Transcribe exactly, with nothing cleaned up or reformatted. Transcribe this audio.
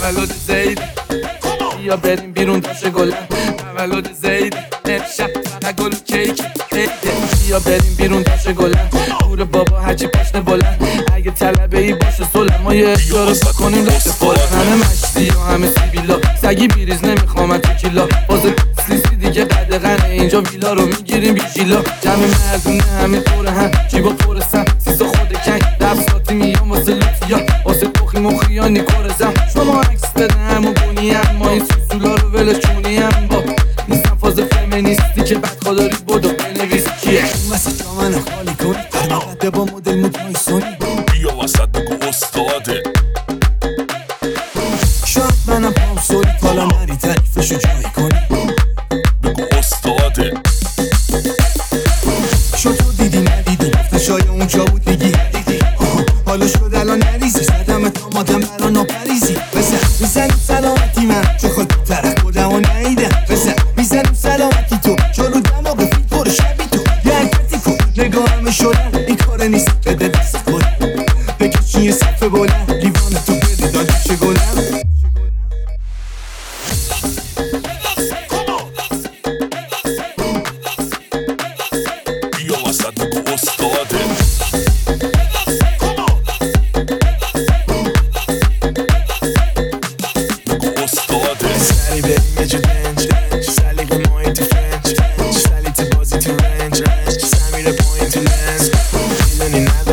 تولد زید بیا بریم بیرون داشته گلم تولد زید امشب فقط گل و کیک بیا بریم بیرون داشته گلم پور بابا هرچی پشت بلند اگه طلبه ای باشه سلم ما یه اختیار رو کنیم لحظه فلم همه مشتی و همه سیبیلا سگی بیریز نمیخوام تو کیلا بازه سلیسی دیگه قدغنه اینجا ویلا رو میگیریم بیجیلا جمع مردونه همه دور هم جیبا پرسم سیسا خود کنگ دفصاتی میام واسه لطفیا واسه پخی مخیانی کرزم شما عکس بده همون بونی هم ما این سوسولا رو ولش چونی هم با نیستم فاز فمینیستی که بد خداری بودو بنویس کیه واسه جامنه خالی کنی قرمقده با مدل موتای سونی بیا وسط بگو استاده شاید منم پام سوری تالا نری تعریفشو جایی کنی بگو استاده شو تو دیدی ندیدی گفته شاید اونجا بود دیگی دیدی حالا شد الان نریزی زدم تا مادم برا ناپریزی بزن میزنم سلامتی من چون خود طرف بودم و نیدم بزن میزنم سلامتی تو چون رو دماغ فیل پر شبی تو یه حرکتی کن نگاهمه شدن این کاره نیست بده دست خودم بکشین یه صفحه بلند لیوان تو بده دادی چه گلم بیا وسط بگو استاده بگو استاده سری بریم یه جو دنج سلی به ماهی تو فرنچ سلی تو بازی تو رنج سمیره پایین تو لنز میدونی نداره